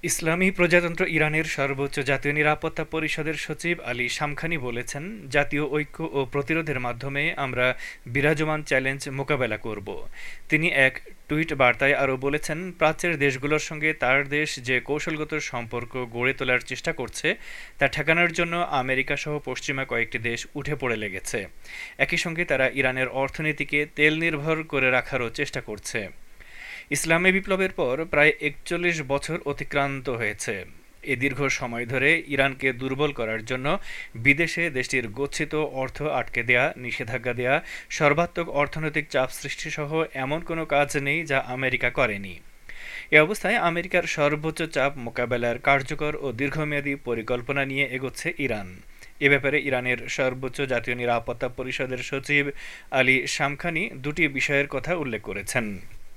ইসলামী প্রজাতন্ত্র ইরানের সর্বোচ্চ জাতীয় নিরাপত্তা পরিষদের সচিব আলী শামখানি বলেছেন, জাতীয় ঐক্য ও প্রতিরোধের মাধ্যমে আমরা বিরাজমান চ্যালেঞ্জ মোকাবেলা করব। তিনি এক টুইট বার্তায় আরও বলেছেন, প্রাচ্যের দেশগুলোর সঙ্গে তার দেশ যে কৌশলগত সম্পর্ক গড়ে তোলার চেষ্টা করছে তা ঠেকানোর জন্য আমেরিকা সহ পশ্চিমা কয়েকটি দেশ উঠে পড়ে লেগেছে। একই সঙ্গে তারা ইরানের অর্থনীতিকে তেল নির্ভর করে রাখারও চেষ্টা করছে। ইসলামী বিপ্লবের পর প্রায় ৪১ বছর অতিক্রান্ত হয়েছে। এ দীর্ঘ সময় ধরে ইরানকে দুর্বল করার জন্য বিদেশে দেশটির গচ্ছিত অর্থ আটকে দেয়া, নিষেধাজ্ঞা দেয়া, সর্বাত্মক অর্থনৈতিক চাপ সৃষ্টিসহ এমন কোনো কাজ নেই যা আমেরিকা করেনি। এ অবস্থায় আমেরিকার সর্বোচ্চ চাপ মোকাবেলার কার্যকর ও দীর্ঘমেয়াদী পরিকল্পনা নিয়ে এগোচ্ছে ইরান। এ ব্যাপারে ইরানের সর্বোচ্চ জাতীয় নিরাপত্তা পরিষদের সচিব আলী শামখানি দুটি বিষয়ের কথা উল্লেখ করেছেন।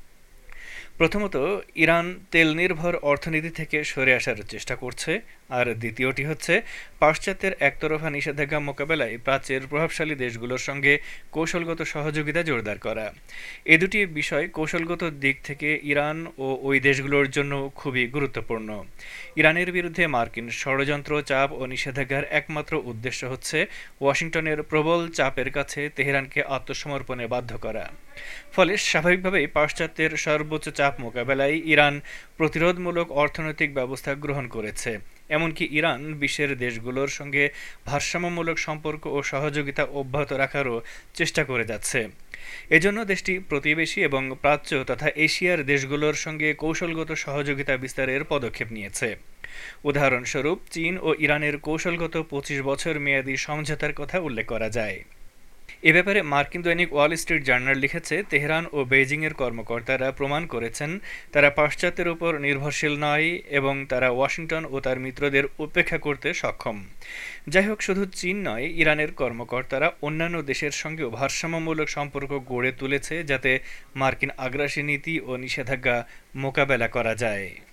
প্রথমত, ইরান তেল নির্ভর অর্থনীতি থেকে সরে আসার চেষ্টা করছে, আর দ্বিতীয়টি হচ্ছে পাশ্চাত্যের একতরফা নিষেধাজ্ঞা মোকাবেলায় প্রাচ্যের প্রভাবশালী দেশগুলোর সঙ্গে কৌশলগত সহযোগিতা জোরদার করা। এ দুটি বিষয় কৌশলগত দিক থেকে ইরান ও ওই দেশগুলোর জন্য খুবই গুরুত্বপূর্ণ। ইরানের বিরুদ্ধে মার্কিন ষড়যন্ত্র, চাপ ও নিষেধাজ্ঞার একমাত্র উদ্দেশ্য হচ্ছে ওয়াশিংটনের প্রবল চাপের কাছে তেহরানকে আত্মসমর্পণে বাধ্য করা। ফলে স্বাভাবিকভাবেই পাশ্চাত্যের সর্বোচ্চ চাপ মোকাবেলায় ইরান প্রতিরোধমূলক অর্থনৈতিক ব্যবস্থা গ্রহণ করেছে। এমনকি ইরান বিশ্বের দেশগুলোর সঙ্গে ভারসাম্যমূলক সম্পর্ক ও সহযোগিতা অব্যাহত রাখারও চেষ্টা করে যাচ্ছে। এজন্য দেশটি প্রতিবেশী এবং প্রাচ্য তথা এশিয়ার দেশগুলোর সঙ্গে কৌশলগত সহযোগিতা বিস্তারের পদক্ষেপ নিয়েছে। উদাহরণস্বরূপ, চীন ও ইরানের কৌশলগত ২৫ বছর মেয়াদী সমঝোতার কথা উল্লেখ করা যায়। এ ব্যাপারে মার্কিন দৈনিক ওয়াল স্ট্রিট জার্নাল লিখেছে, তেহরান ও বেইজিংয়ের কর্মকর্তারা প্রমাণ করেছেন তারা পাশ্চাত্যের উপর নির্ভরশীল নয় এবং তারা ওয়াশিংটন ও তার মিত্রদের উপেক্ষা করতে সক্ষম। যাই হোক, শুধু চীন নয়, ইরানের কর্মকর্তারা অন্যান্য দেশের সঙ্গেও ভারসাম্যমূলক সম্পর্ক গড়ে তুলেছে যাতে মার্কিন আগ্রাসী নীতি ও নিষেধাজ্ঞা মোকাবেলা করা যায়।